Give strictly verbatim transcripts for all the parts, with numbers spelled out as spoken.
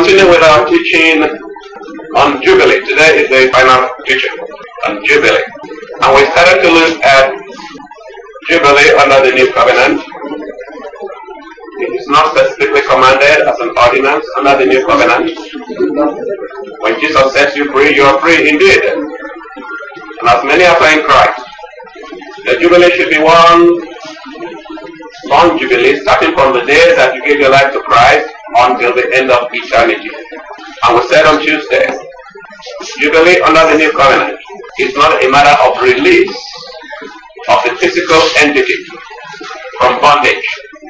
continue with our teaching on Jubilee. Today is the final teaching on Jubilee. And we started to look at Jubilee under the New Covenant. It is not specifically commanded as an ordinance under the New Covenant. When Jesus sets you free, you are free indeed. And as many as are in Christ, the Jubilee should be one long Jubilee, starting from the day that you gave your life to Christ until the end of eternity. And we said on Tuesday, Jubilee under the New Covenant is not a matter of release of the physical entity from bondage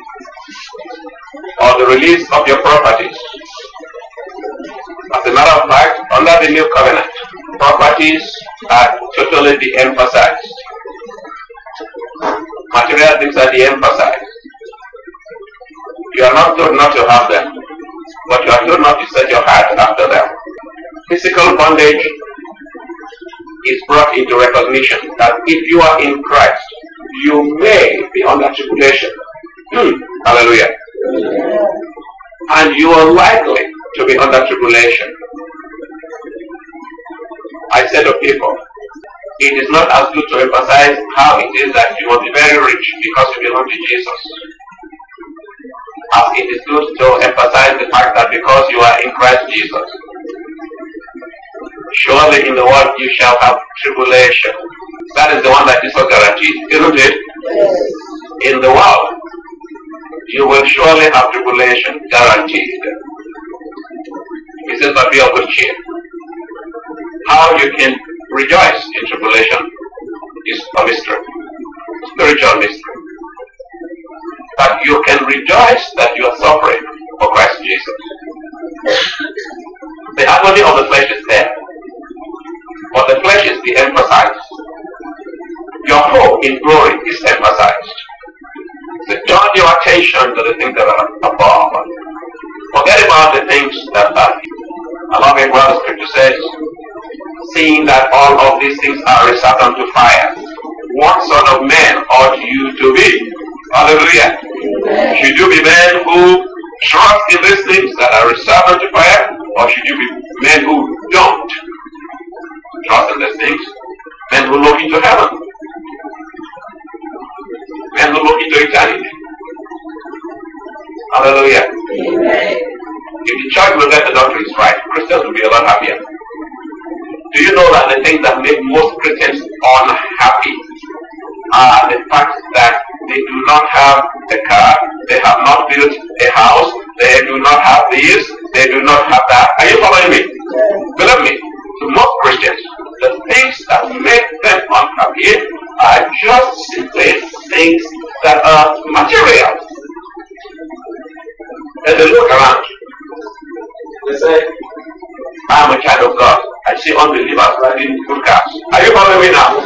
or the release of your properties. As a matter of fact, under the New Covenant, properties are totally de-emphasized. Material things are de-emphasized. You are not told not to have them, but you are told not to set your heart after them. Physical bondage is brought into recognition that if you are in Christ, you may be under tribulation. Hallelujah. And you are likely to be under tribulation. I said to people, it is not as good to emphasize how it is that you will be very rich because you belong to Jesus, as it is good to emphasize the fact that because you are in Christ Jesus, surely in the world you shall have tribulation. That is the one that Jesus guaranteed, isn't it? In the world, you will surely have tribulation, guaranteed. He says, but be of good cheer. How you can rejoice in tribulation is a mystery, spiritual mystery. But you can rejoice that you are suffering for Christ Jesus. The agony of the flesh is there, but the flesh is de-emphasized. Your hope in glory is emphasized. So turn your attention to the things that are above. Forget about the things that are. I love it what the scripture says, seeing that all of these things are reserved unto fire. What sort of men ought you to be? Hallelujah. Should you be men who trust in these things that are reserved unto fire, or should you be men who don't trust in these things? Men who look into heaven. Men who look into eternity. Hallelujah. If the church will get the doctrines right, Christians will be a lot happier. Do you know that the things that make most Christians unhappy are the fact that they do not have a car, they have not built a house, they do not have this, they do not have that. Are you following me? Believe me, to most Christians, the things that make them unhappy are just simply things that are material. As they look around, they say, I am a child of God. I see unbelievers riding good cars. Are you following me now?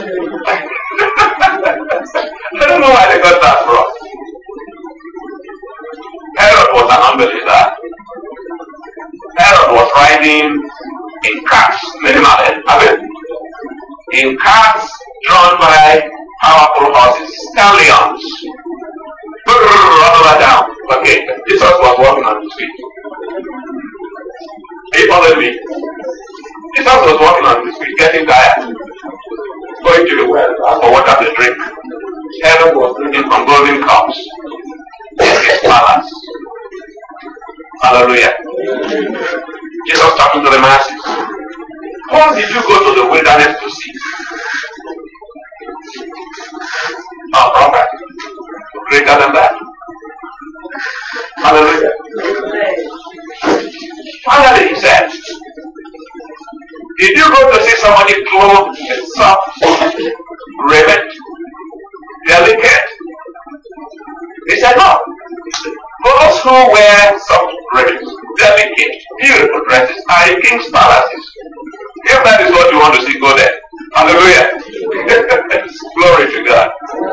I don't know why they got that from. Herod was an unbeliever. Herod was riding in cars, many miles, I mean, in cars drawn by powerful horses, stallions. All over down. Okay, Jesus was walking on the street. Are you following me? Jesus was walking on the street, getting tired, going to the well, ask for water to drink. Herod was drinking from golden cups in his palace. Hallelujah. Jesus talking to the masses. What did you go to the wilderness to see? A prophet. Greater than that. Hallelujah. Finally, he said, did you go to see somebody clothed in soft raiment, delicate? He said, no. Those who wear soft raiment, delicate, beautiful dresses are in king's palaces. If that is what you want to see, go there. Hallelujah. Glory to God.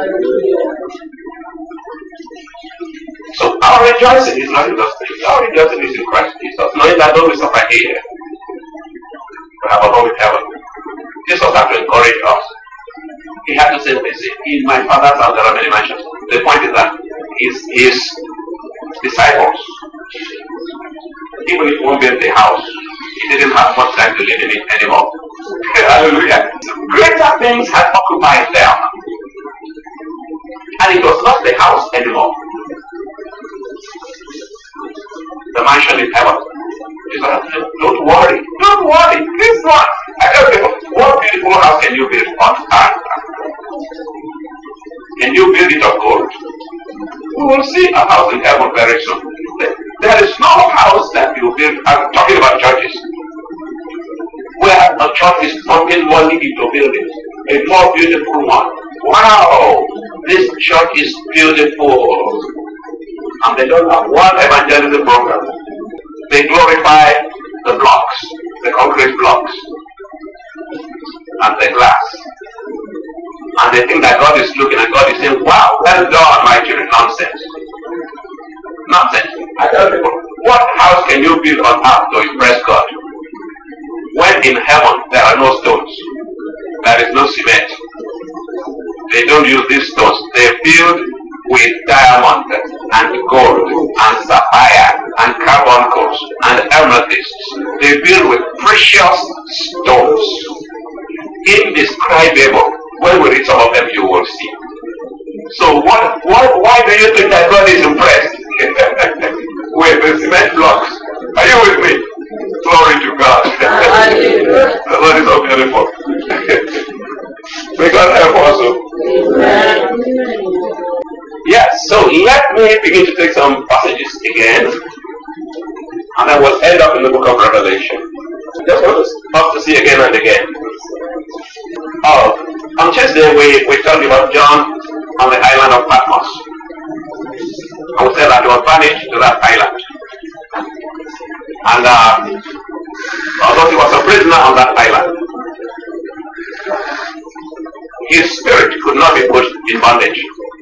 So our rejoicing is not in those things. Our rejoicing is in Christ Jesus, knowing that though we suffer here, we have a home in heaven. Jesus had to encourage us. He had to say, listen, in my Father's house there are many mansions. The point is that his, his disciples even if he won't build the house, he didn't have much time to live in it anymore. Hallelujah. Greater things had occupied them. And it was not the house anymore. The mansion in heaven. Don't worry. Don't worry. This one. I tell people, what beautiful house can you build on earth? Can you build it of gold? We will see a house in heaven very soon. There is no house that you build. I'm talking about churches, where a church is pumping money into building a more beautiful one. Wow, this church is beautiful. And they don't have one evangelism program. They glorify the blocks, the concrete blocks, and the glass. And they think that God is looking and God is saying, wow, well done, my children. Nonsense. Nonsense. I tell people, what house can you build on earth to impress God? When in heaven there are no stones, there is no cement. They don't use these stones. They build with diamond and gold and sapphire and carbuncles and amethysts. They build with precious stones. Indescribable. When we read some of them, you will see. So what, what, why do you think that God is impressed with the cement blocks? Are you with me? Glory to God. The Lord is so beautiful. May God help also. Yes, so let me begin to take some passages again, and I will end up in the book of Revelation. Just want us to see again and again. Oh, on Tuesday we, we talked about John on the island of Patmos. I would say that he was banished to that island. And uh, although he was a prisoner on that island, his spirit could not be put in bondage.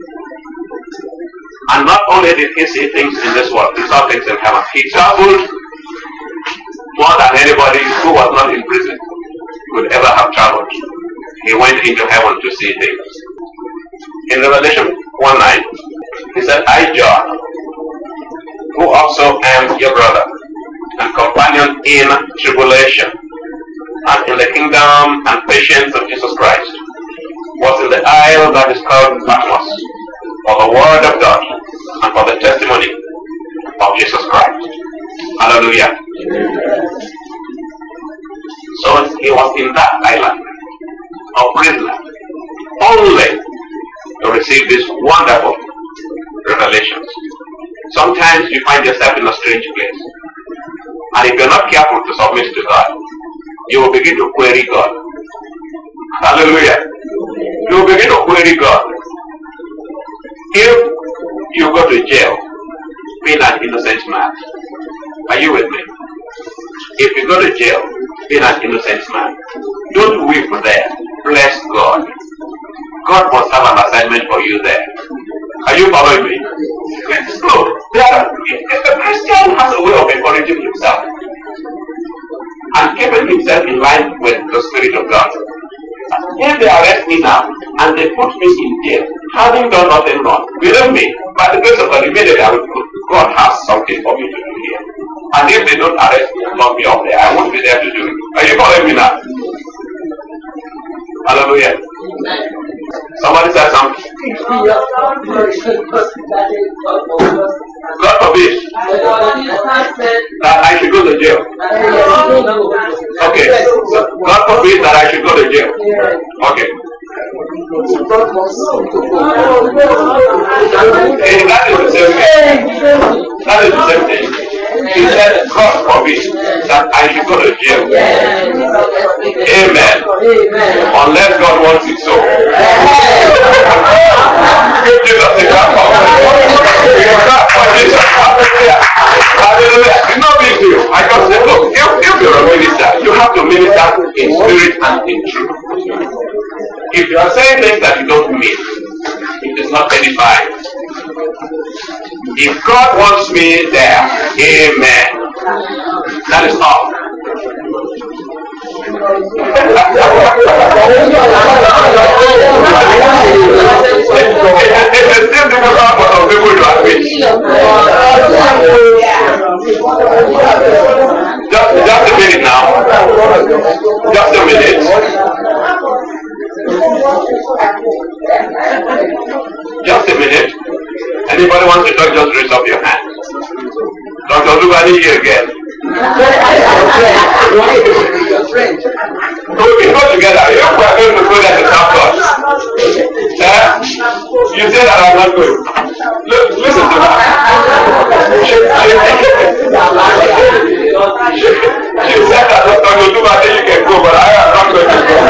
And not only did he see things in this world, he saw things in heaven. He traveled more than anybody who was not in prison could ever have traveled. He went into heaven to see things. In Revelation one nine, he said, I, John, who also am your brother and companion in tribulation and in the kingdom and patience of Jesus Christ, was in the isle that is called Patmos, for the word of God and for the testimony of Jesus Christ. Hallelujah. So he was in that island of prisoner only to receive these wonderful revelations. Sometimes you find yourself in a strange place, and if you're not careful to submit to God, you will begin to query God. Hallelujah. You will begin to query God. If you go to jail being an innocent man, are you with me? If you go to jail being an innocent man, don't weep there. Bless God. God must have an assignment for you there. Are you following me? It's good. If the Christian has a way of encouraging himself and keeping himself in line with the Spirit of God, if they arrest me now and they put me in jail, having done nothing wrong, believe me, by the grace of God, immediately I will put, God has something for me to do here. And if they don't arrest me and lock me up there, I won't be there to do it. Are you following me now? Hallelujah. Somebody said something. God forbid that I should go to jail. Okay. So God forbid that I should go to jail. Okay. Hey, that is the same thing. That is the same thing. He said, God forbid that I should go to jail. Amen. Unless God wants it so. Give Jesus a clap for Jesus. Hallelujah. It's no big deal. I just say, look, if, if you're a minister, you have to minister in spirit and in truth. If you are saying things that you don't mean, it is not edifying. If God wants me there, amen. That is all. It's a still difficult for some people to admit. wants to talk, just raise up your hand. Doctor Lubani here again. So we go together. You are going to go there to talk to us. Eh? You say that I'm not good. Look, listen to that. She, she, she said that Doctor Lubani, you can go, but I am not going to go.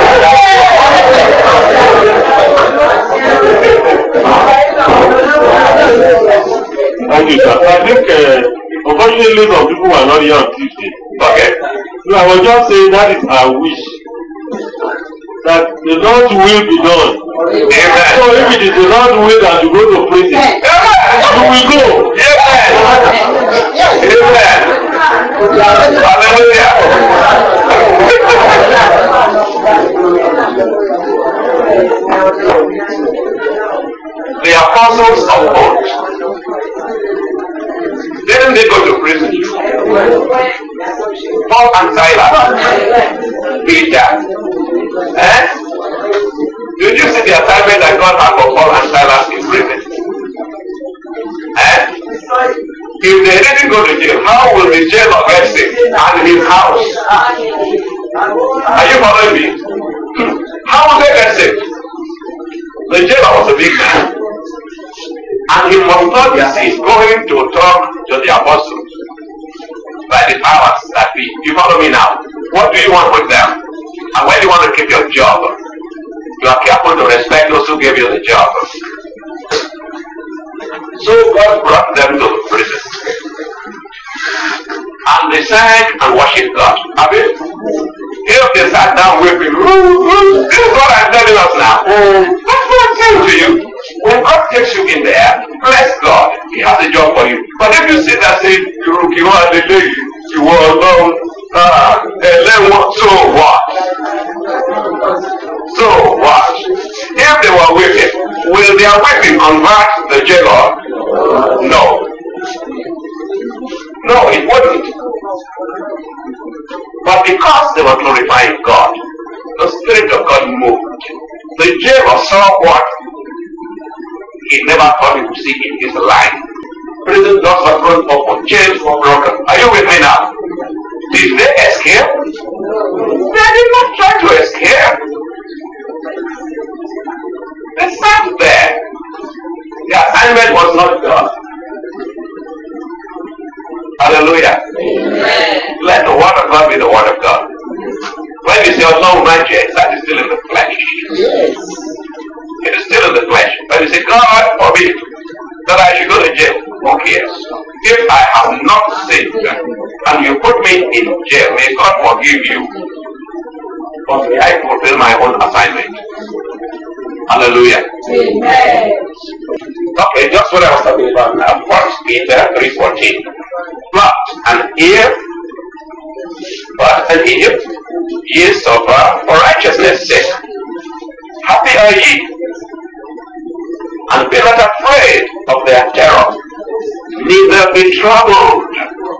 Thank you, sir. I think, uh, unfortunately, some people were not here on Tuesday. Okay. So I was just saying that is our wish. That the Lord's will be done. Amen. So if it is the Lord's will that you go to prison, Amen. you will go. Amen. Amen. Hallelujah. The apostles of old, didn't they go to prison? Paul and Silas, Peter. Eh? Did you see the assignment that God had for Paul and Silas in prison? Eh? If they didn't go to jail, how will the jailer get sick and his house? Are you following me? How will they get sick? The jailer was a big man. And he must not cease going to talk to the apostles by the powers that be. You follow me now? What do you want with them? And where do you want to keep your job? You are careful to respect those who gave you the job. So God brought them to prison. And they sang and worshiped God. Have you? If they sat down weeping, this is what I'm telling us now. That's what I'm saying to you. When God takes you in there, bless God. He has a job for you. But if you sit there and say, you are the lady, you are alone, uh, so what? So what? If they were wicked, will their weeping convert the jailer? No. No, it wouldn't. But because they were glorifying God, the Spirit of God moved. The jailer saw what he never thought he would see in his life. Prison doors were thrown open, chains were broken. Are you with me now? Did they escape? They did not try to escape. They sat there. The assignment was not done. Hallelujah. Amen. Let the word of God be the word of God. When you say, oh no, my church, that is still in the flesh. Yes. It is still in the flesh. When you say, God forbid that I should go to jail, who cares? If I have not sinned and you put me in jail, may God forgive you. But may I fulfill my own assignment. Hallelujah. Amen. Okay, just what I was talking about now. First Peter three fourteen. But an if, but an if ye suffer for righteousness' sake, happy are ye, and be not afraid of their terror, neither be troubled.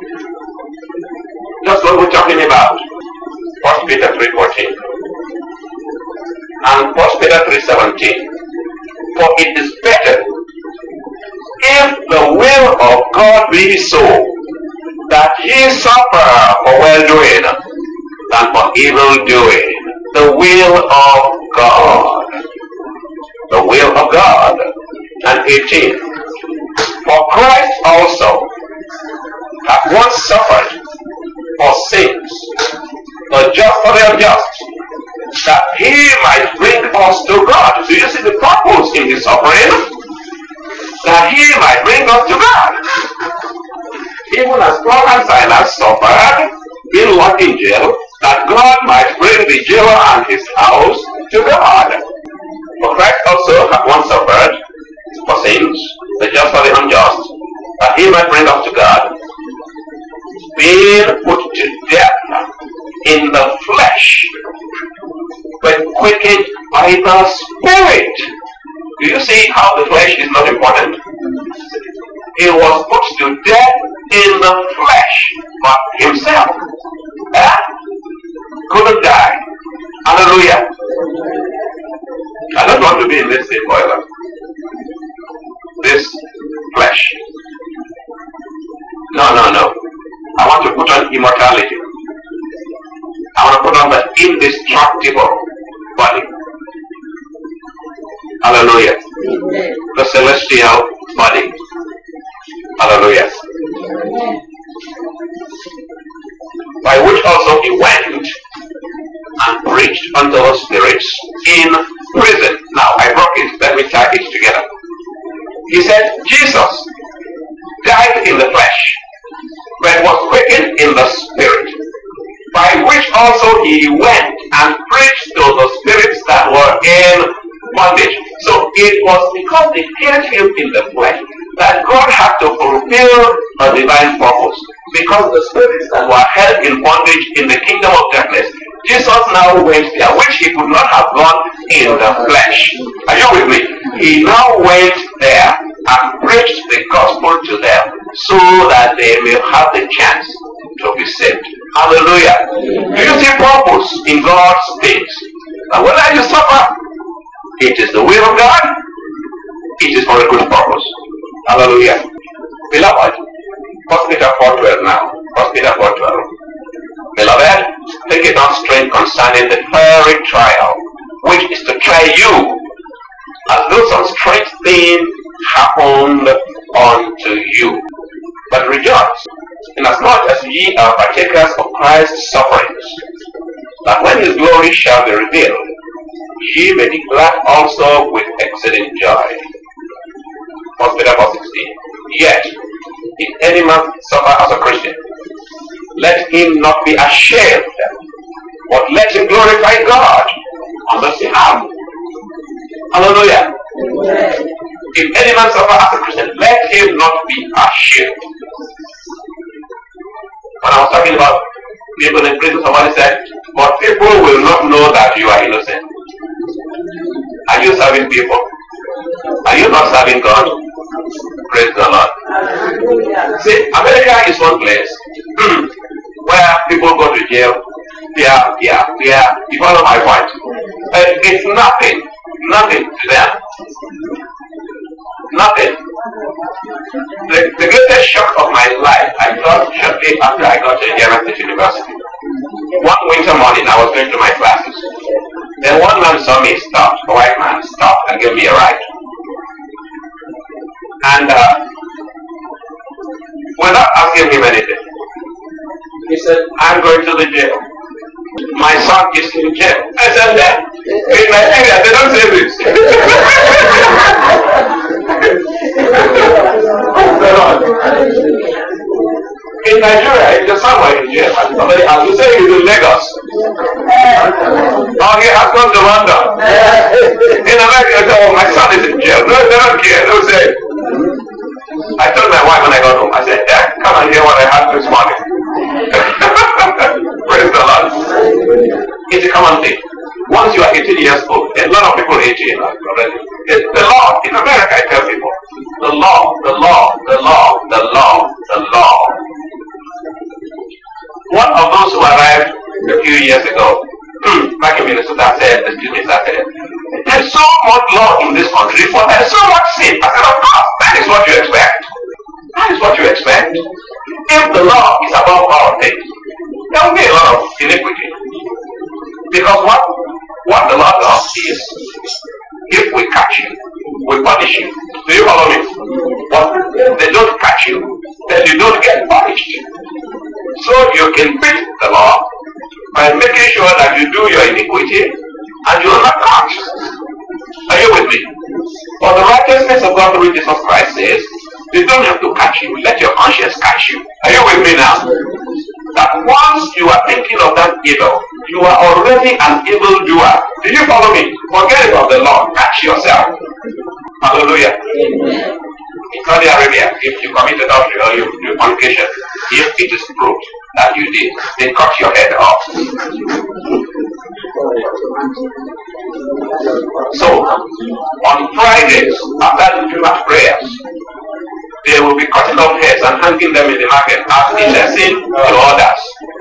That's what we're talking about. First Peter three fourteen. And First Peter three seventeen. For it is better, if the will of God be so, that ye suffer for well-doing than for evil-doing. The will of God. The will of God. And eighteen. For Christ also hath once suffered for sins, the just for the unjust, that he might bring us to God. Do you see the purpose in his suffering? That he might bring us to God. Even as Paul and Silas suffered, being locked in jail, that God might bring the jailer and his house to God. For Christ also hath once suffered for sins, the just for the unjust, that he might bring us to God, being put to death in the flesh, but quickened by the Spirit. Do you see how the flesh is not important? He was put to death in the flesh, but himself eh, couldn't die. Hallelujah. I don't want to be in this state forever. This immortality. I want to put on the indestructible body. Hallelujah. The celestial body. Hallelujah. By which also he went and preached unto the spirits in prison. Now I broke it. Let me tie it together. He said, Jesus died in the flesh, but was quickened in the spirit. By which also he went and preached to the spirits that were in bondage. So it was because they killed him in the flesh that God had to fulfill a divine purpose. Because the spirits that were held in bondage in the kingdom of darkness, Jesus now went there, which he could not have gone in the flesh. Are you with me? He now went there and preached the gospel to them so that they may have the chance to be saved. Hallelujah. Do you see purpose in God's things? And whether you suffer, it is the will of God, it is for a good purpose. Hallelujah. Beloved, First Peter four twelve now. First Peter four twelve. Beloved, think it not strange concerning the fiery trial, which is to try you, as though some strange thing happened unto you. But rejoice, inasmuch as ye are partakers of Christ's sufferings, that when his glory shall be revealed, ye may be glad also with exceeding joy. First Peter four sixteen. Yet, if any man suffer as a Christian, let him not be ashamed, but let him glorify God on his behalf. Hallelujah. If any man suffer as a Christian, let him not be ashamed. When I was talking about people in prison, somebody said, but people will not know that you are innocent. Are you serving people? Are you not serving God? Praise the Lord. See, America is one place where people go to jail. Yeah, yeah, yeah. You follow my point? Uh, it's nothing, nothing to them. Nothing. The, the greatest shock of my life, I got shortly after I got to Indiana State University. One winter morning, I was going to my classes. Then one man saw me stop, a white man stopped and gave me a ride. And uh, without asking him anything, he said, I'm going to the jail. My son is in jail. I said, yeah. In Nigeria, they don't say this. In Nigeria, if your son were in jail, and somebody has to say he's in Lagos, or he has gone to London. In America, they say, oh, my son is in jail. No, they don't care. They will say, I told my wife when I got home, I said, yeah, come and hear what I had this morning. Praise the Lord. It's a common thing. Once you are eighteen years old, a lot of people eighteen already. It's the law. In America, I tell people, the law, the law, the law, the law, the law. One of those who arrived a few years ago, back in Minnesota, said, excuse me, I said, there's so much law in this country, but there's so much sin. I said, of course, that is what you expect. That is what you expect. If the law is above all things, there will be a lot of iniquity. Because what, what the law does is, if we catch you, we punish you. Do you follow me? But if they don't catch you, then you don't get punished. So you can beat the law by making sure that you do your iniquity and you are not caught. Are you with me? For the righteousness of God through Jesus Christ says, you don't have to catch you. Let your conscience catch you. Are you with me now? That once you are thinking of that evil, you are already an evil doer. Did you follow me? Forget about the law. Catch yourself. Hallelujah. In Saudi Arabia, if you commit adultery or you do fornication, if it is proved that you did, they cut your head off. So, on Fridays, after the Jumat prayers, they will be cutting off heads and hanging them in the market as a lesson to others.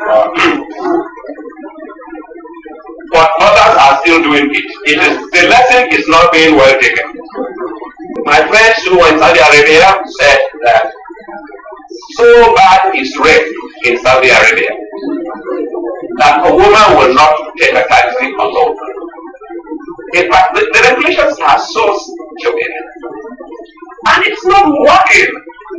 But others are still doing it. It is the lesson is not being well taken. My friends who were in Saudi Arabia said that so bad is rape in Saudi Arabia that a woman will not take a taxi alone. In fact, the, the regulations are so stupid. And it's not working.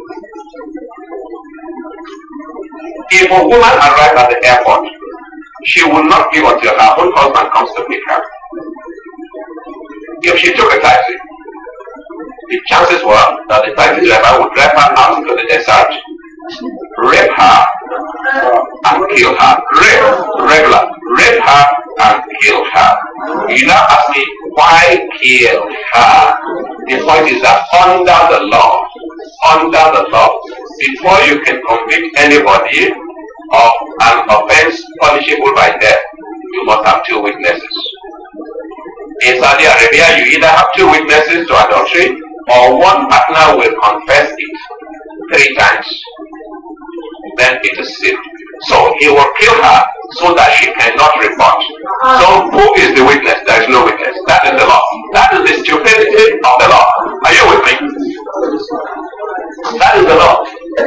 If a woman arrives at the airport, she will not give until her own husband comes to pick her. If she took a taxi, the chances were that the taxi driver would drive her out into the desert, rape her, and kill her. Rape, regular, rape her and kill her. You now ask me, why kill her? The point is that under the law, under the law, before you can convict anybody of an offense punishable by death, you must have two witnesses. In Saudi Arabia, you either have two witnesses to adultery, or one partner will confess it three times. Then it is sin. So he will kill her so that she cannot report. So who is the witness? There is no witness. That is the law. That is the stupidity of the law. Are you with me? That is the law.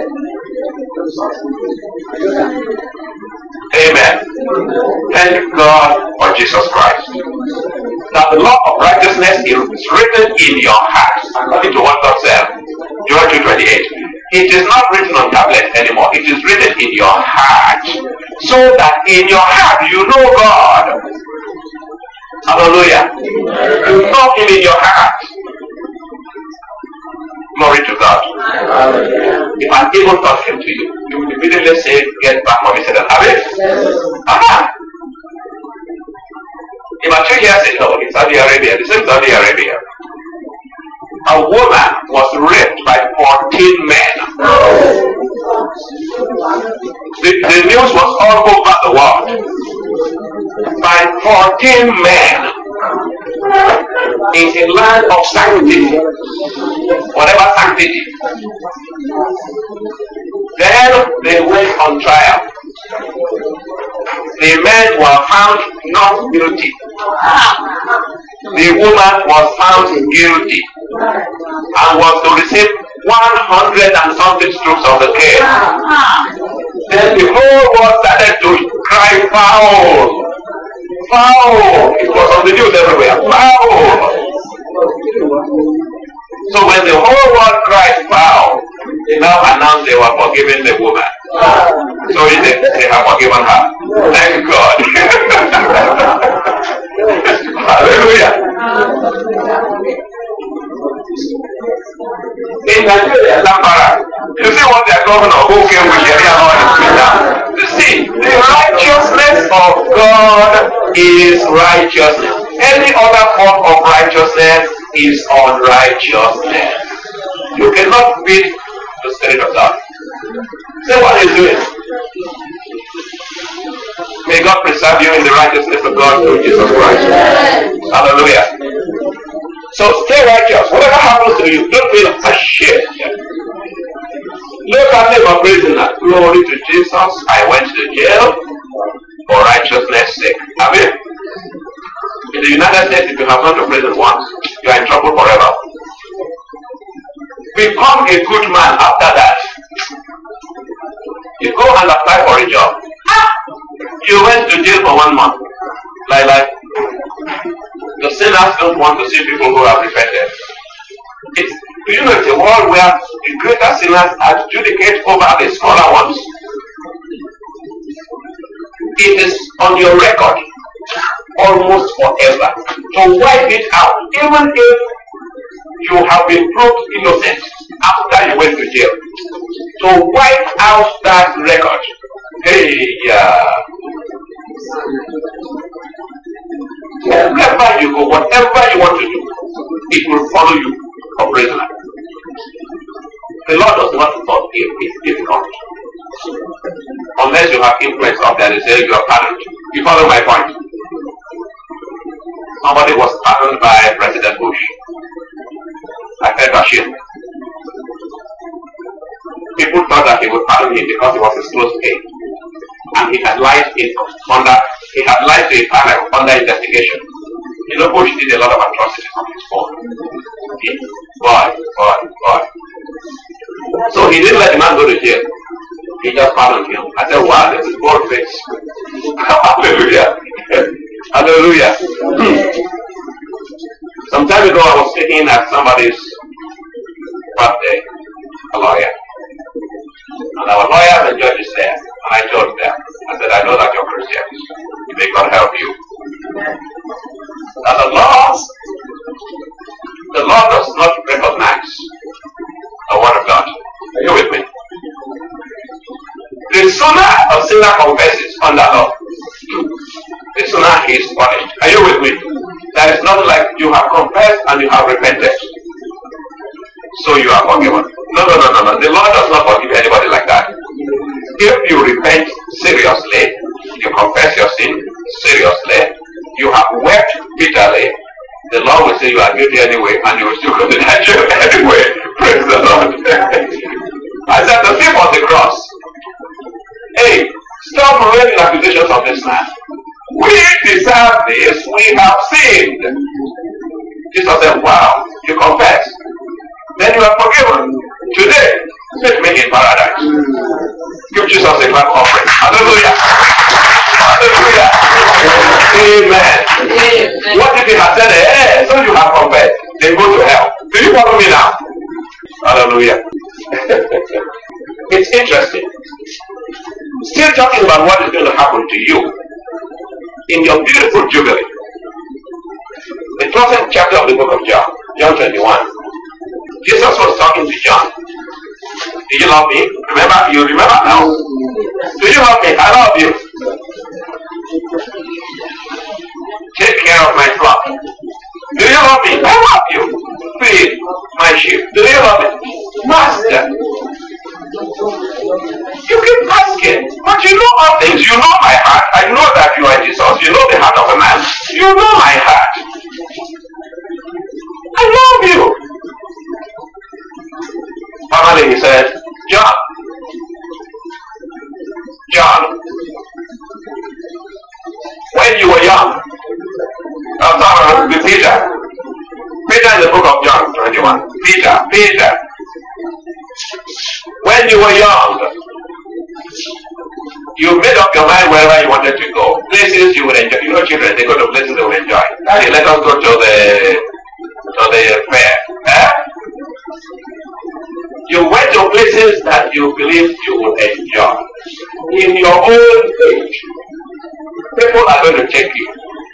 Amen. Thank God for Jesus Christ. That the law of righteousness is written in your heart, according to what God said. John two twenty-eight. It is not written on tablets anymore. It is written in your heart. So that in your heart you know God. Hallelujah. You know Him in your heart. Glory to God. If an evil thought came to you, you would immediately say, get back, mommy said, have it? Aha! About two years ago in Saudi Arabia, the same Saudi Arabia, a woman was raped by fourteen men. The, the news was all over the world. By fourteen men in a land of sanctity, whatever sanctity. Then they went on trial. The men were found not guilty. The woman was found guilty and was to receive one hundred and something strokes of the cane. Then the whole world started to cry foul. Foul! It was on the news everywhere. Foul! So when the whole world cried foul, they now announced they were forgiving the woman. So they, they have forgiven her. Thank God. Hallelujah. In Nigeria, Lambara, you see what their governor who came with Sharia law in Twitter. You see, the righteousness of God is righteousness. Any other form of righteousness is unrighteousness. You cannot beat the Spirit of God. Say what he's doing. May God preserve you in the righteousness of God through Jesus Christ. Hallelujah. So stay righteous. Whatever happens to you, don't feel ashamed. Look at him a prisoner. Glory to Jesus. I went to jail for righteousness' sake. Have you? In the United States, if you have gone to prison once, you are in trouble forever. Become a good man after that. You go and apply for a job. You went to jail for one month. Like, like, the sinners don't want to see people who have repented. It's, you know, it's a world where the greater sinners adjudicate over the smaller ones. It is on your record almost forever to wipe it out, even if you have been proved innocent after you went to jail. To wipe out that record. Hey, yeah. Wherever you go, whatever you want to do, it will follow you a prisoner. The Lord does not thought it is difficult. Unless you have influence of that, they say you are pardoned. You follow my point? Somebody was pardoned by President Bush. I said Bashir. People thought that he would pardon him because he was his close aide. And he had lied in under he had lied to a panel under investigation. You know, Bush did a lot of atrocities on his phone. Okay? Boy, boy, boy. So he didn't let the man go to jail. He just pardoned him. I said, wow, this is bold face. Hallelujah. Hallelujah. Some time ago, I was speaking at somebody's birthday, a lawyer. And our lawyers and judges there. And I told them, I said, I know that you're Christians. May God help you. Now the law, the law does not recognize the word of God. Are you with me? The sooner a sinner confesses under law, the sooner he is punished. Are you with me? That is not like you have confessed and you have repented, so you are forgiven. No, no, no, no, no. The law does not forgive anybody like that. If you repent seriously, you confess your sin seriously, you have wept bitterly, the law will say you are guilty anyway, and you will still go to that jail anyway. Praise the Lord. I said, the thief on the cross, hey, stop raising accusations of this man. We deserve this, we have sinned. Jesus said, wow, you confess. Then you are forgiven. Today, let me in paradise. Give Jesus a clap offering. Hallelujah. Hallelujah. Amen. Amen. What if he had said, hey, so you have confessed, then go to hell? Do you follow me now? Hallelujah. It's interesting. Still talking about what is going to happen to you in your beautiful Jubilee. The closing chapter of the book of John, John twenty-one. Jesus was talking to John. Do you love me? Remember? You remember now? Do you love me? I love you. Take care of my flock. Do you love me? I love you. Feed my sheep. Do you love me? Master. You keep asking, but you know all things. You know my heart. I know that you are Jesus. You know the heart of a man. You know my heart. I love you. Finally, he said, John, John, when you were young, I'm talking with Peter. Peter in the book of John twenty-one. Peter, Peter, when you were young, you made up your mind wherever you wanted to go. Places you would enjoy. You know, children, they go to places they would enjoy. Daddy, let us go to the to the fair. Eh? You went to places that you believed you would enjoy. In your old age, people are going to take you.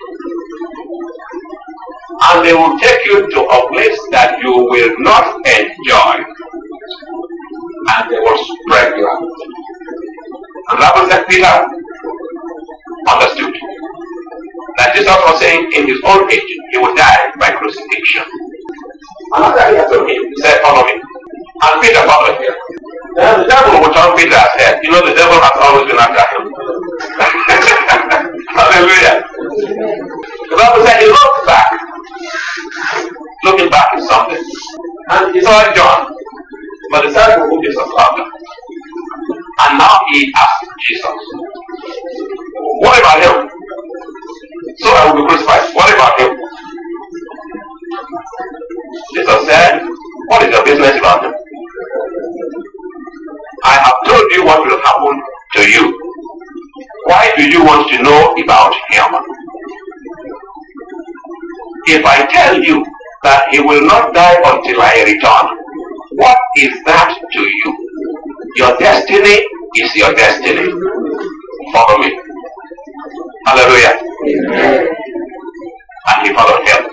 And they will take you to a place that you will not enjoy. And they will spread you out. And that was that Peter understood. That Jesus was saying in his old age, he would die by crucifixion. And after he had told him, he said, follow me. And Peter followed him. Then the devil would turn Peter's head. You know, the devil has always been after him. Hallelujah. The Bible said he looked back. Looking back is something. And he saw John, but the disciple who Jesus loved him. And now he asked Jesus, what about him? So I will be crucified. What about him? Jesus said, what is your business about him? I have told you what will happen to you. Why do you want to know about him? If I tell you that he will not die until I return, what is that to you? Your destiny is your destiny. Follow me. Hallelujah. Amen. And he followed him.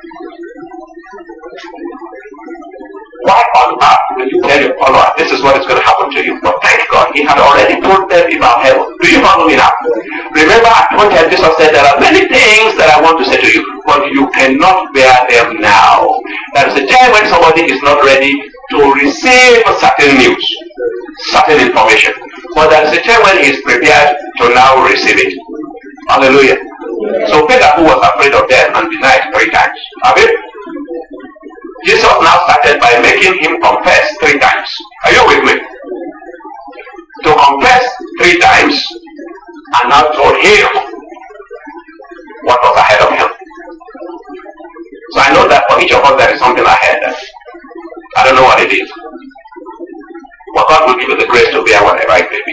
Why on earth will you tell your follower this is what is going to happen to you? But thank God, he had already told them about heaven. Do you follow me now? Remember, at one time Jesus said, there are many things that I want to say to you, but you cannot bear them now. There is a time when somebody is not ready to receive certain news, certain information. But there is a time when he is prepared to now receive it. Hallelujah. So Peter, who was afraid of death and denied three times. Have you? Jesus now started by making him confess three times. Are you with me? To confess three times, and now told him what was ahead of him. So I know that for each of us there is something ahead. I don't know what it is. But God will give you the grace to bear whatever it may be.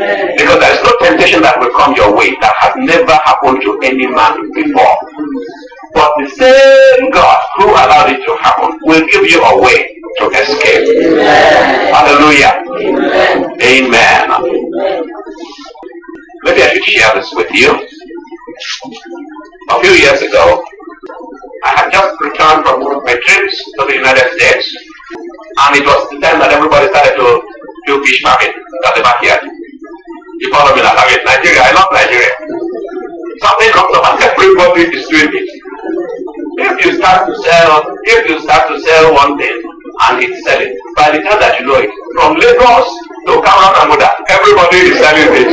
Because there is no temptation that will come your way that has never happened to any man before. But the same God who allowed it to happen will give you a way to escape. Amen. Hallelujah. Amen. Amen. Amen. Maybe I should share this with you. A few years ago, I had just returned from one of my trips to the United States, and it was the time that everybody started to do fish farming at the backyard. You follow me, I love it. Nigeria, I love Nigeria. Something comes up and everybody is doing it. If you start to sell, if you start to sell one thing and it's selling, by the time that you know it, from Lagos to Cameroon and Muda, everybody is selling it.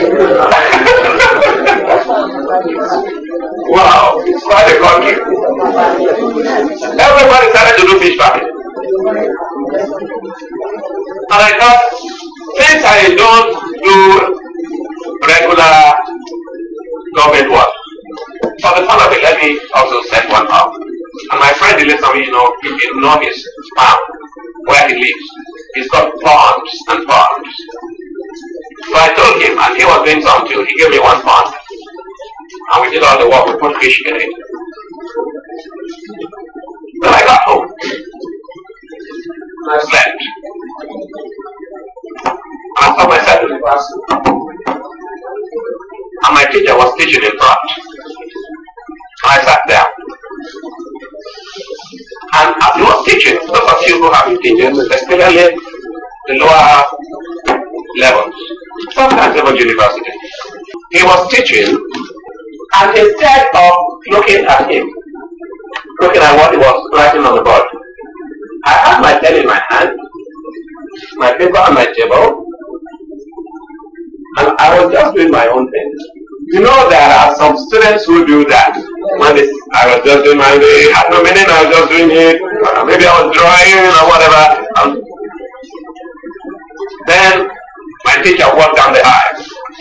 Wow, it's quite a country. Everybody started to do fish farming. And I thought, since I don't do regular government work, for the fun of it, let me also set one up. And my friend, the listener, you know, if you know his farm, where he lives, he's got ponds and ponds. So I told him, and he was doing some too. He gave me one pond. And we did all the work, we put fish in it. Then I got home. I slept. And I saw myself in the class. And my teacher was teaching in front. And I sat down. And as he was teaching, those of you who have been teachers, especially the lower levels, sometimes even university, he was teaching, and instead of looking at him, looking at what he was writing on the board, I had my pen in my hand, my paper on my table, and I was just doing my own thing. You know, there are some students who do that. When they, I was just doing my own, it had no meaning, I was just doing it, uh, maybe I was drawing or whatever. Um, then my teacher walked down the aisle,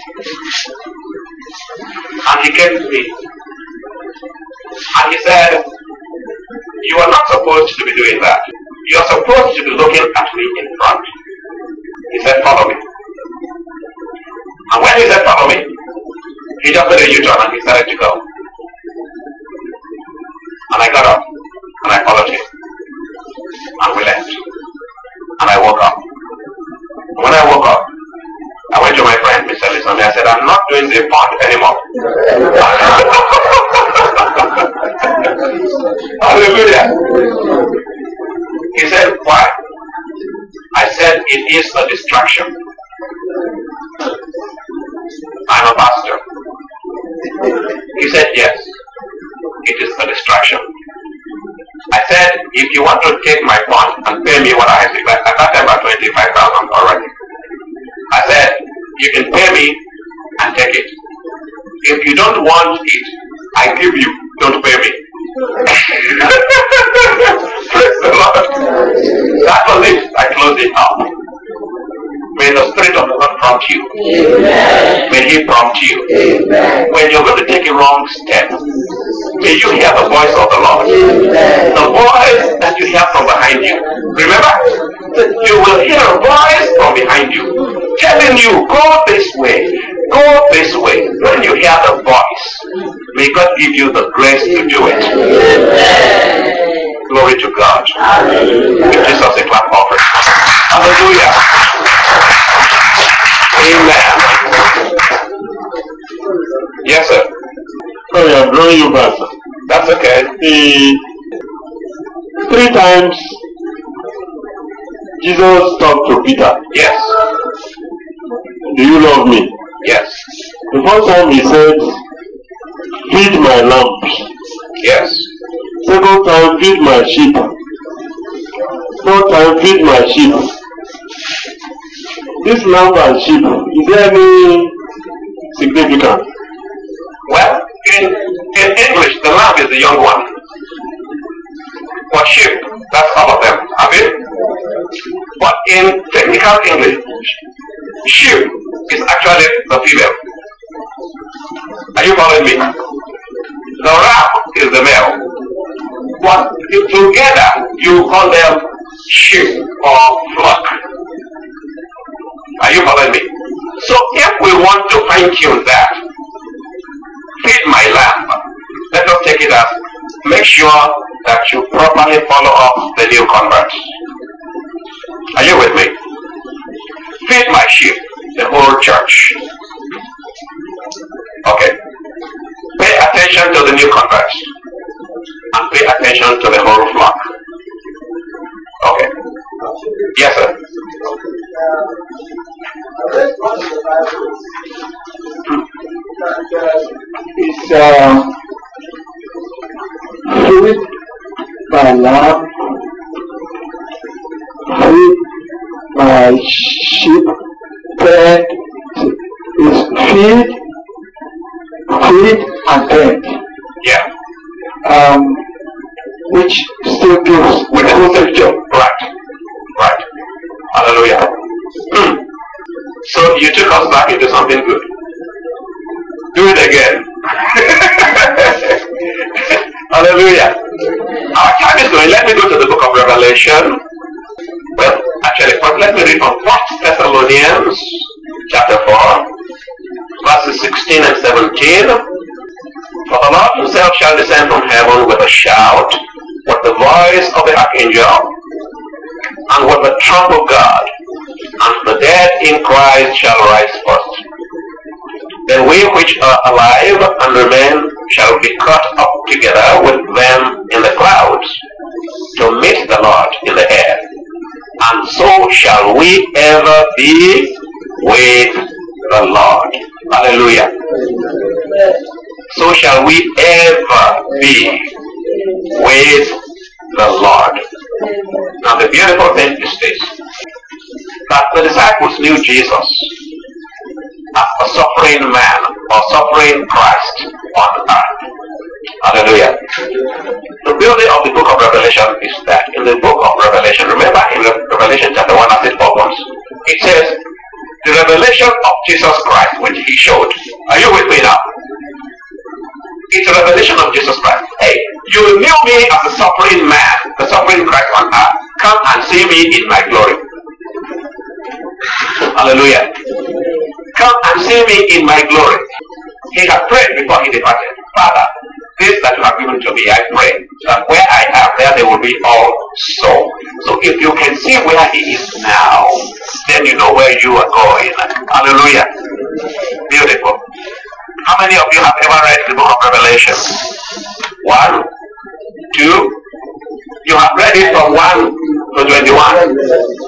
and he came to me, and he said, "You are not supposed to be doing that. You are supposed to be looking at me in front." He said, "Follow me." And when he said, "Follow me," he just made a U-turn and he started to go. And I got up and I followed him. And we left. And I woke up. When I woke up, I went to my friend, Mister Lisson, and I said, "I'm not doing the pond anymore." Hallelujah. He said, "Why?" I said, "It is a distraction. I'm a pastor." He said, "Yes, it is a distraction." I said, "If you want to take my pond and pay me what I have, at that time about twenty-five thousand already." I said, "You can pay me and take it. If you don't want it, I give you, don't pay me." Praise the Lord. That was it. I closed it up. May the Spirit of the Lord prompt you. Amen. May He prompt you. Amen. When you're going to take a wrong step, may you hear the voice of the Lord. Amen. The voice that you hear from behind you. Remember, you will hear a voice from behind you telling you, "Go this way, go this way." When you hear the voice, may God give you the grace to do it. Amen. Glory to God. Hallelujah. Give Jesus a clap offering. Hallelujah. Amen. Yes, sir. Sorry, I'm drawing you back. That's okay. The three times Jesus talked to Peter. Yes. Do you love me? Yes. The first time he said, "Feed my lambs." Yes. Second time, "Feed my sheep." Third time, "Feed my sheep." This lamb and sheep, is there any significance? Well, in, in English, the lamb is the young one. But sheep, that's all of them. Have you? But in technical English, sheep is actually the female. Are you following me? The ram is the male. But together, you call them sheep or flock. Are you following me? So if we want fine-tune that. Feed my lamb. Let us take it as, make sure that you properly follow up the new converts. Are you with me? Feed my sheep, the whole church. Okay. Pay attention to the new converts. And pay attention to the whole flock. Okay. Yes, sir. It's uh, feed my lamb, feed my sheep, tend is feed, feed and tend. Yeah. Um, which still gives with the picture. Right. Right. Hallelujah. Hmm. So you took us back into something good. Do it again. Hallelujah. Our time is going. Let me go to the book of Revelation. Well, actually, first let me read from First Thessalonians chapter four, verses sixteen and seventeen. For the Lord himself shall descend from heaven with a shout, with the voice of the archangel, and with the trump of God, and the dead in Christ shall rise first. Then we which are alive and remain shall be caught up together with them in the clouds to meet the Lord in the air. And so shall we ever be with the Lord. Hallelujah. So shall we ever be with the Lord. Now the beautiful thing is this, that the disciples knew Jesus as a suffering man or suffering Christ on earth. Hallelujah. The beauty of the book of Revelation is that in the book of Revelation, remember in Revelation chapter one as it opens, it says, the revelation of Jesus Christ which he showed. Are you with me now? It's a revelation of Jesus Christ. Hey, you knew me as a suffering man, the suffering Christ on earth. Come and see me in my glory. Hallelujah. Come and see me in my glory. He had prayed before he departed. Father, this that you have given to me, I pray, that where I am, there they will be also. So if you can see where he is now, then you know where you are going. Hallelujah. Beautiful. How many of you have ever read the book of Revelation? One, two. You have read it from one to twenty-one.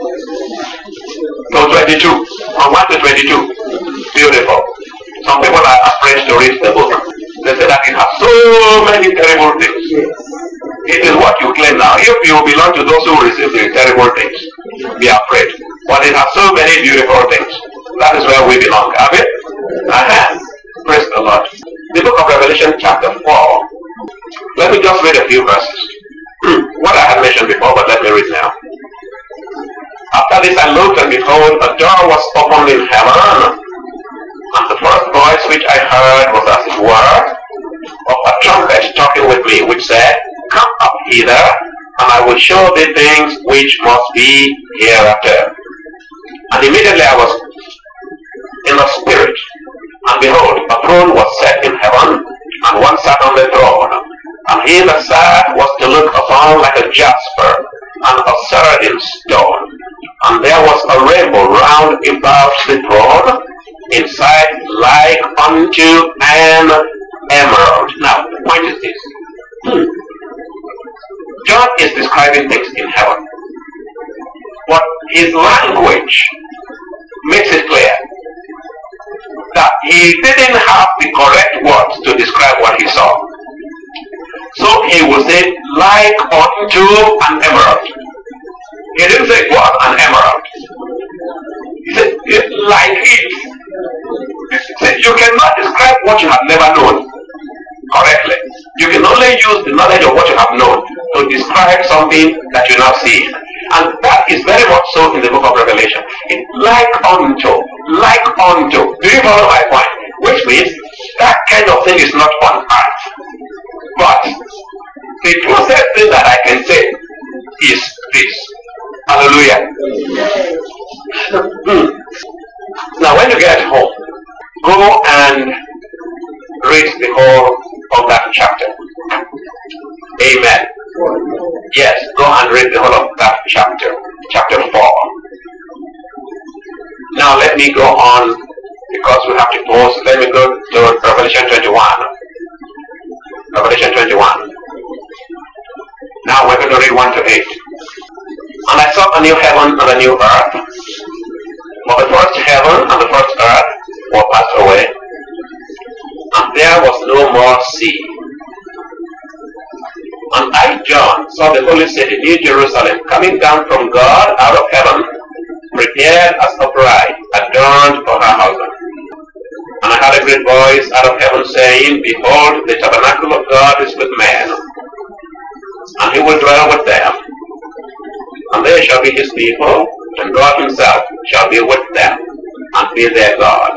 To twenty-two. From one to twenty-two. Beautiful. Some people are afraid to read the book. They say that it has so many terrible things. It is what you claim now. If you belong to those who receive the terrible things, be afraid. But it has so many beautiful things. That is where we belong. Have it? Uh-huh. Praise the Lord. The book of Revelation chapter four. Let me just read a few verses. What I had mentioned before, but let me read now. After this I looked, and behold, a door was opened in heaven. And the first voice which I heard was as it were of a trumpet talking with me, which said, Come up hither, and I will show thee things which must be hereafter. And immediately I was in the spirit, and behold, a throne was set in heaven, and one sat on the throne. And he that sat was to look upon like a jasper, and a sardine stone. And there was a rainbow round about the throne, inside like unto an emerald. Now, the point is this. Hmm. John is describing things in heaven, but his language makes it clear that he didn't have the correct words to describe what he saw. So he will say, like unto an emerald. He didn't say, what, an emerald? He said, like it. He said, you cannot describe what you have never known correctly. You can only use the knowledge of what you have known to describe something that you now see. And that is very much so in the book of Revelation. It, like unto, like unto. Do you follow my point? Which means that kind of thing is not on earth. But the closest thing that I can say is this. Hallelujah. Hmm. Now when you get home, go go and read the whole of that chapter. Amen. Yes, go and read the whole of that chapter. Chapter four. Now let me go on, because we have to pause. Let me go to Revelation twenty-one. Revelation twenty-one. Now we're going to read one to eight. And I saw a new heaven and a new earth. For the first heaven and the first earth were passed away, and there was no more sea. And I, John, saw the holy city, New Jerusalem, coming down from God out of heaven, prepared as a bride, adorned for her husband. And I heard a great voice out of heaven saying, Behold, the tabernacle of God is with men, and he will dwell with them. And they shall be his people, and God himself shall be with them, and be their God.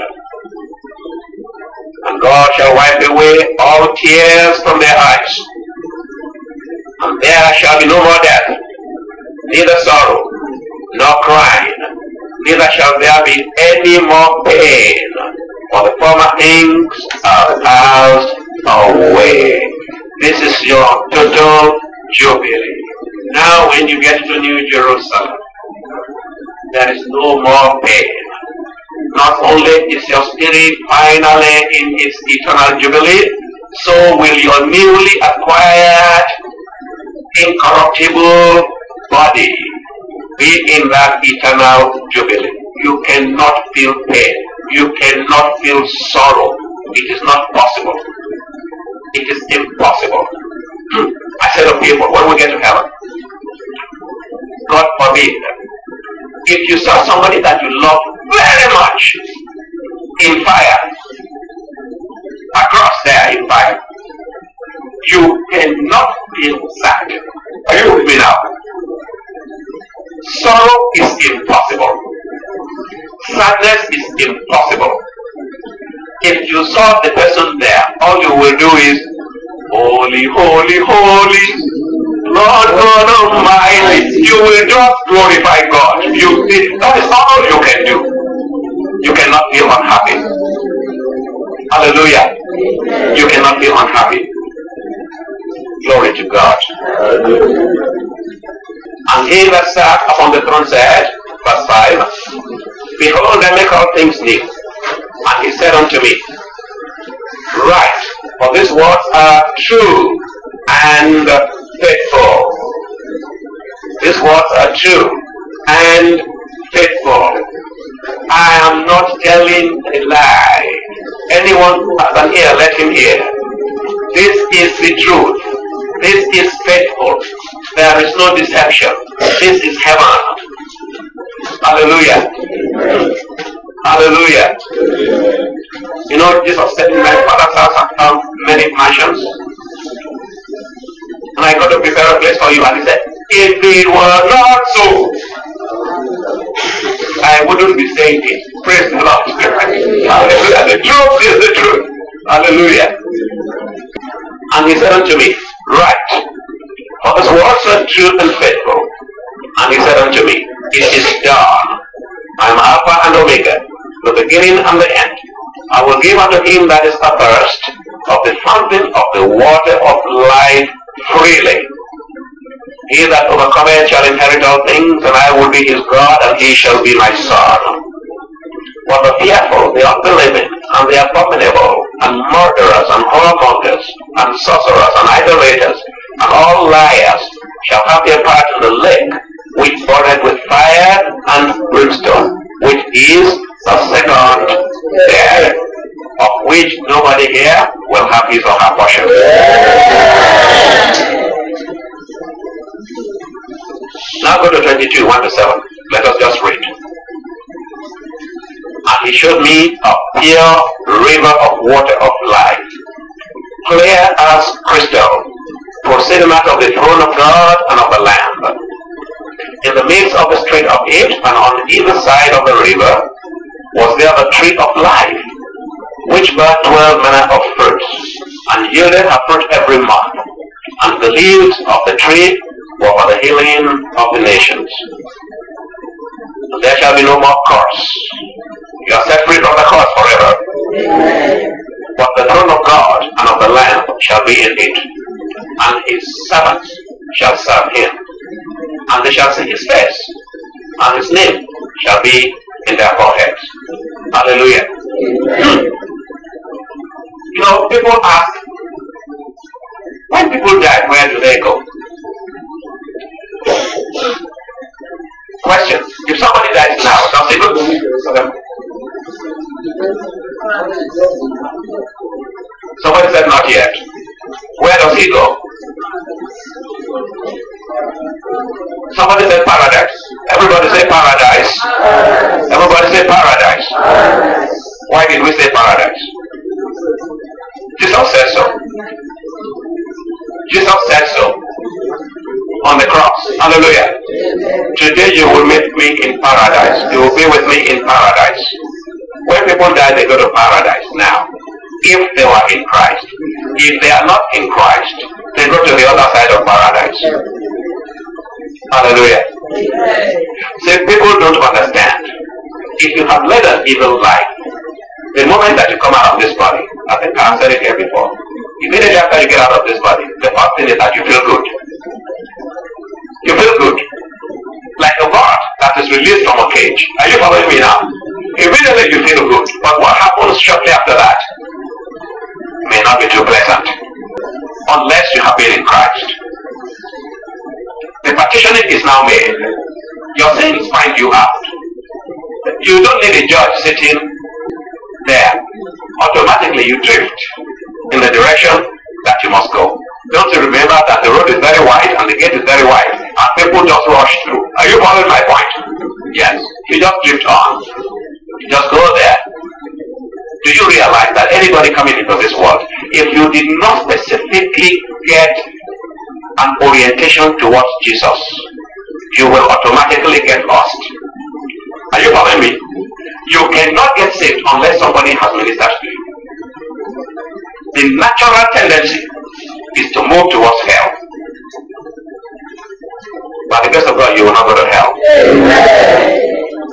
And God shall wipe away all tears from their eyes. And there shall be no more death, neither sorrow, nor crying, neither shall there be any more pain, for the former things are passed away. This is your total jubilee. Now when you get to New Jerusalem, there is no more pain. Not only is your spirit finally in its eternal jubilee, so will your newly acquired incorruptible body be in that eternal jubilee. You cannot feel pain. You cannot feel sorrow. It is not possible. It is impossible. I said to people, when we get to heaven, God forbid, if you saw somebody that you love very much in fire, across there in fire, you cannot feel sad. Are you with me now? Sorrow is impossible. Sadness is impossible. If you saw the person there, all you will do is, Holy, holy, holy, Lord God Almighty. You will just glorify God. You, that is all you can do. You cannot feel unhappy. Hallelujah. You cannot feel unhappy. Glory to God. And he that sat upon the throne said, verse five, Behold, I make all things new. And he said unto me, Write, for these words are true and faithful. These words are true and faithful. I am not telling a lie. Anyone who has an ear, let him hear. This is the truth. This is faithful. There is no deception. This is heaven. Hallelujah. Hallelujah. You know, Jesus said, in my Father's house I found many mansions, and I got to prepare a place for you. And he said, if it were not so, I wouldn't be saying it. Praise the Lord. Hallelujah. The truth is the truth. Hallelujah. And he said unto me, Write, for his words are true and faithful. And he said unto me, It is done. I am Alpha and Omega, the beginning and the end. I will give unto him that is athirst of the fountain of the water of life freely. He that overcometh shall inherit all things, and I will be his God, and he shall be my son. For the fearful, the unbelieving, and the abominable, and murderers, and whoremongers, and sorcerers, and idolaters, and all liars shall have their part in the lake, which burneth with fire and brimstone, which is the second death, of which nobody here will have his or her portion. Now go to twenty-two, one to seven. Let us just read. And he showed me a pure river of water of life, clear as crystal, proceeding out of the throne of God and of the Lamb. In the midst of the street of it, and on either side of the river, was there the tree of life, which bare twelve manner of fruits, and yielded her fruit every month. And the leaves of the tree were for the healing of the nations. And there shall be no more curse, You are set free from the curse forever. But the throne of God and of the Lamb shall be in it, and his servants shall serve him, and they shall see his face, and his name shall be in their foreheads. Hallelujah. You know, people ask, when people die, where do they go? Question. If somebody dies now, does he go to Jerusalem? Somebody said not yet. Where does he go? Somebody said paradise. Everybody say paradise. Everybody say paradise. Why did we say paradise? Jesus said so. Jesus said so on the cross. Hallelujah. Today you will meet me in paradise. You will be with me in paradise. When people die, they go to paradise now. If they were in Christ. If they are not in Christ, they go to the other side of paradise. Hallelujah. See, people don't understand. If you have led an evil life, the moment that you come out of this body, as I said it here before, immediately after you get out of this body, the first thing is that you feel good. You feel good. Like a bird that is released from a cage. Are you following me now? Immediately you feel good. But what happens shortly after that may not be too pleasant. Unless you have been in Christ. The partitioning is now made. Your sins find you out. You don't need a judge sitting there. Automatically you drift in the direction that you must go. Don't you remember that the road is very wide and the gate is very wide and people just rush through? Are you following my point? Yes. You just drift on. You just go there. Do you realize that anybody coming into this world, if you did not specifically get an orientation towards Jesus, you will automatically get lost. Are you following me? You cannot get saved unless somebody has ministered to you. The natural tendency is to move towards hell. By the grace of God, you will not go to hell. Amen.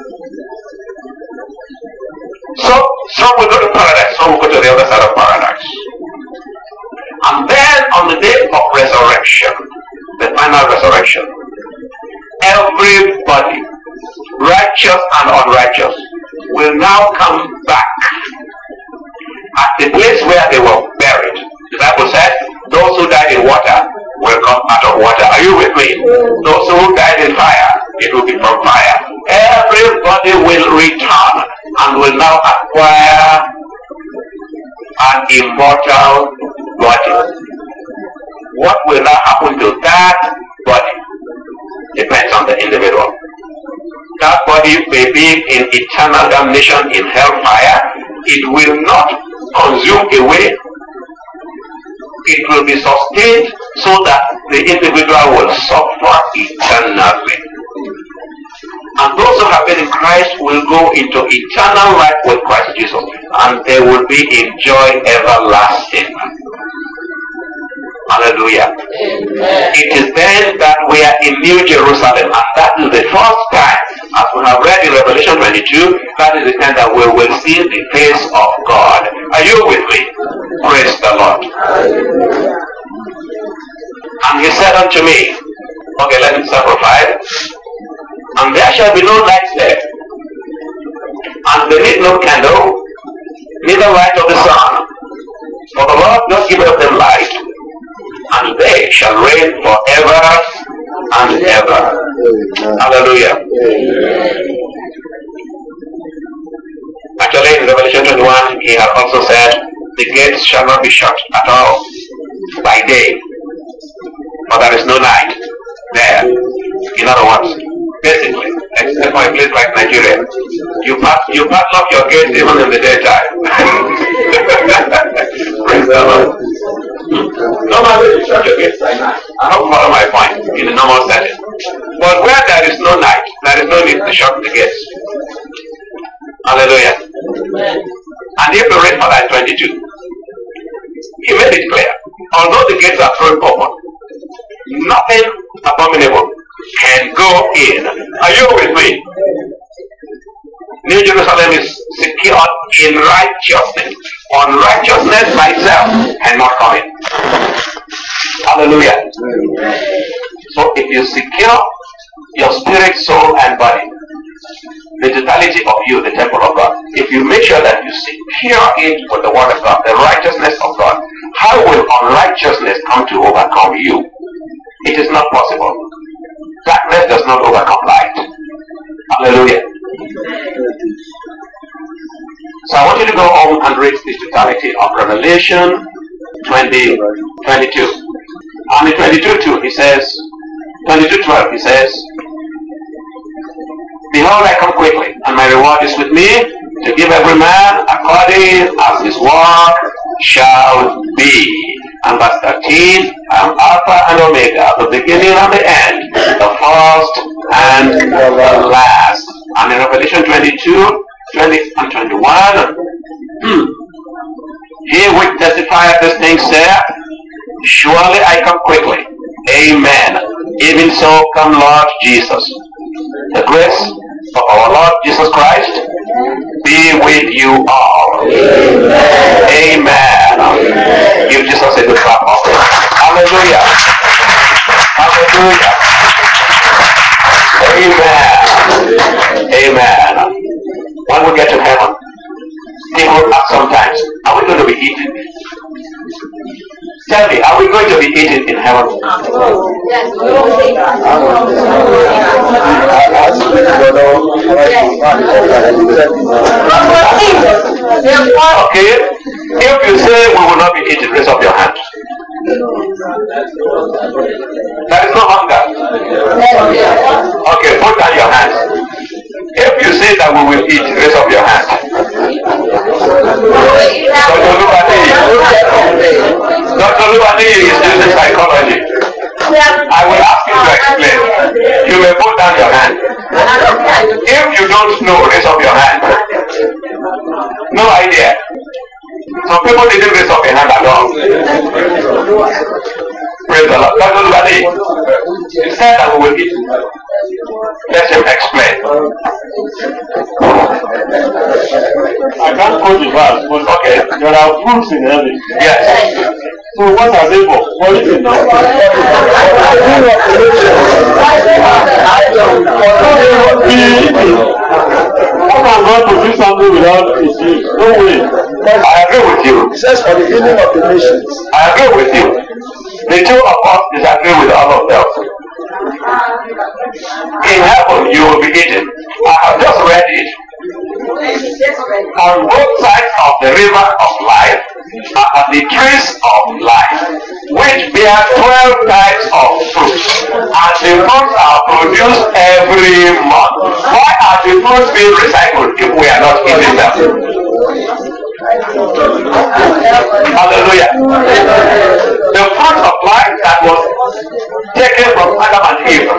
So, some will go to paradise, some will go to the other side of paradise. And then on the day of resurrection, the final resurrection, everybody, righteous and unrighteous, will now come back at the place where they were buried. The Bible said, those who died in water will come out of water. Are you with me? Those who died in fire, it will be from fire. Everybody will return and will now acquire an immortal body. What will now happen to that body depends on the individual. That body may be in eternal damnation in hellfire. It will not consume away. It will be sustained so that the individual will suffer eternally. And those who have been in Christ will go into eternal life with Christ Jesus, and they will be in joy everlasting. Hallelujah. Amen. It is then that we are in New Jerusalem, and that is the first time, as we have read in Revelation twenty-two, that is the time that we will see the face of God. Are you with me? Praise the Lord. And he said unto me, okay, let me simplify. And there shall be no light there, and they need no candle, neither light of the sun, for the Lord does give them light, and they shall reign forever and ever. Amen. Hallelujah. Amen. Actually, in Revelation twenty-one, he had also said, the gates shall not be shut at all by day, for there is no night there. In other words, basically, except for a place like Nigeria, you pass, you padlock your gates even in the daytime. Praise the Lord. Normally, you shut your gates like that. I don't follow my point in a normal setting. But where there is no night, there is no need to shut the gates. Hallelujah. And if you read Malachi twenty-two, he made it clear. Although the gates are thrown open, nothing abominable can go in. Are you with me? New Jerusalem is secured in righteousness. Unrighteousness by itself cannot come in. Hallelujah. So if you secure your spirit, soul, and body, the totality of you, the temple of God, if you make sure that you secure it with the word of God, the righteousness of God, how will unrighteousness come to overcome you? It is not possible. Darkness does not overcome light. Hallelujah. So I want you to go home and read the totality of Revelation twenty, twenty-two. And in twenty-two two, he says, twenty-two twelve, he says, behold, I come quickly, and my reward is with me, to give every man according as his work shall be. And verse thirteen, I am Alpha and Omega, the beginning and the end, the first and the last. And in Revelation twenty-two, twenty and twenty-one, hmm, he which testifieth this thing saith, surely I come quickly. Amen. Even so come Lord Jesus. The grace of our Lord Jesus Christ be with you all. Amen. Amen. Amen. Give Jesus a good clap of it. Hallelujah. Hallelujah. Amen. Amen. When we get to heaven, people ask sometimes, are we going to be eaten? Tell me, are we going to be eaten in heaven? Yes. Okay, if you say we will not be eaten, raise up your hand. There is no hunger. Okay, put down your hands. If you say that we will eat, raise up your hand. Doctor Lubani, Doctor Lubani is using psychology. I will ask you to explain. You may put down your hand. If you don't know, raise up your hand. No idea. Some people didn't raise up their hand at all. Praise the Lord. Doctor Lubani, he said that we will eat. Let him explain. I can't quote the verse, but okay, there are fruits in heaven. Yes. So what are they for? What is it? How can God produce something without his use? No way. I agree with you. It says for the healing of the nations. I agree with you. The two of us disagree with all of them. In heaven you will be eaten. I have just read it. On both sides of the river of life are the trees of life, which bear twelve types of fruit, and the fruits are produced every month. Why are the fruits being recycled if we are not eating them? Hallelujah. The fruit of life that was taken from Adam and Eve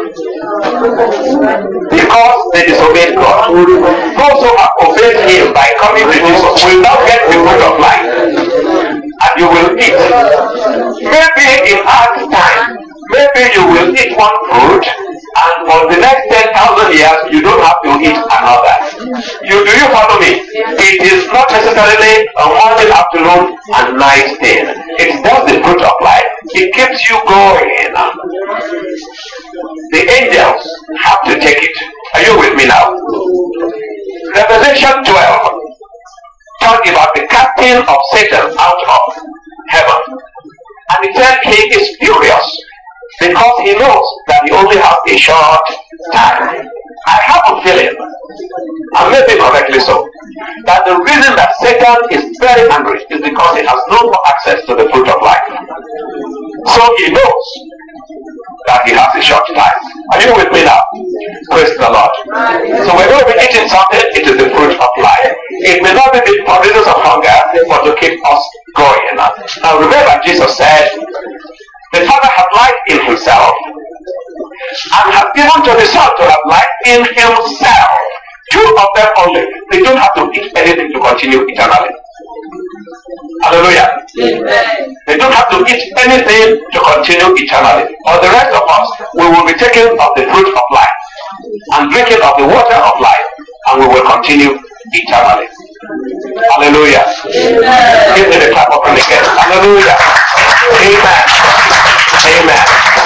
because they disobeyed God. Those who have obeyed him by coming to Jesus will now get the fruit of life, and you will eat. Maybe in our time, maybe you will eat one fruit, and for the next ten thousand years you don't have to eat another. You do you follow me? It is not necessarily a morning, afternoon, and night thing. It's just the fruit of life. It keeps you going. The angels have to take it. Are you with me now? Revelation twelve talk about the casting of Satan out of heaven. And it said he is furious because he knows that he only has a short time. I have a feeling, and maybe correctly so, that the reason that Satan is very angry is because he has no more access to the fruit of life. So he knows that he has a short time. Are you with me now? Praise the Lord. So we're going to be eating something, it is the fruit of life. It may not be for reasons of hunger, but to keep us going. Now remember, Jesus said, the Father hath life in himself, and hath given to the Son to have life in himself. Two of them only. They don't have to eat anything to continue eternally. Hallelujah. Amen. They don't have to eat anything to continue eternally. For the rest of us, we will be taking of the fruit of life and drinking of the water of life and we will continue eternally. Hallelujah. Amen. Give me the clap of hand again. Hallelujah. Amen. Amen.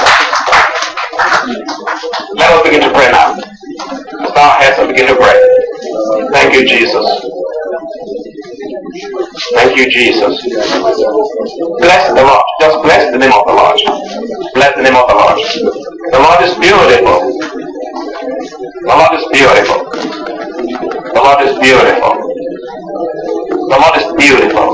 Let us begin to pray now. Bow our heads and begin to pray. Thank you, Jesus. Thank you, Jesus. Bless the Lord. Just bless the name of the Lord. Bless the name of the Lord. The Lord is beautiful. The Lord is beautiful. The Lord is beautiful. The Lord is beautiful.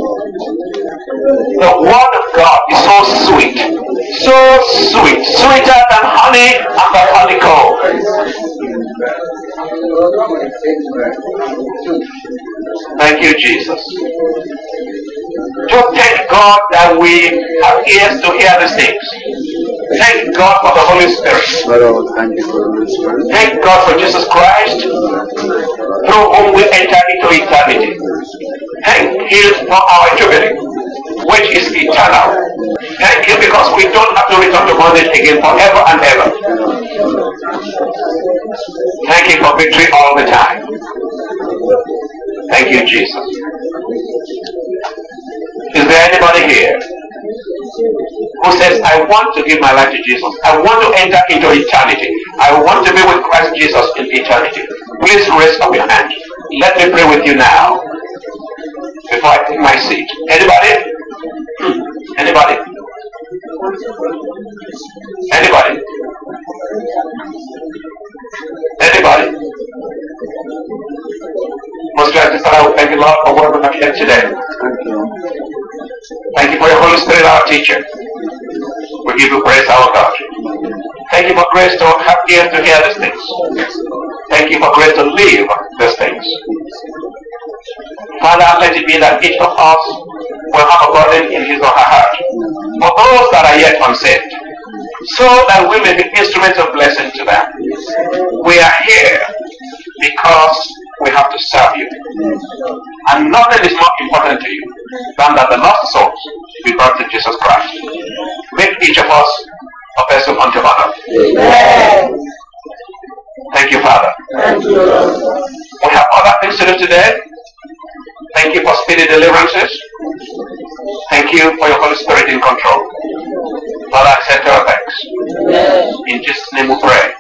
The word of God is so sweet. So sweet. Sweeter than honey and the honeycomb. Thank you, Jesus. Just thank God that we have ears to hear these things. Thank God for the Holy Spirit. Thank God for Jesus Christ, through whom we enter into eternity. Thank Him for our jubilee, which is eternal. Thank Him because we don't have to return to bondage again forever and ever. Thank Him for victory all the time. Thank you, Jesus. Is there anybody here who says, I want to give my life to Jesus? I want to enter into eternity. I want to be with Christ Jesus in eternity. Please raise up your hand. Let me pray with you now before I take my seat. Anybody? Anybody? Anybody? Anybody? Most gracious Father, we thank you, Lord, for what we have heard today. Thank you for your Holy Spirit, our teacher. We give you praise, our God. Thank you for grace to have ears to hear these things. Thank you for grace to live these things. Father, let it be that each of us will have a burden in his or her heart for those that are yet unsaved, so that we may be instruments of blessing to them. We are here because we have to serve you. And nothing is more important to you than that the lost souls be brought to Jesus Christ. Make each of us a vessel unto honor. Amen. Thank you, Father. Thank you. We have other things to do today. Thank you for speedy deliverances. Thank you for your Holy Spirit in control. Father, accept our thanks. In Jesus' name we pray.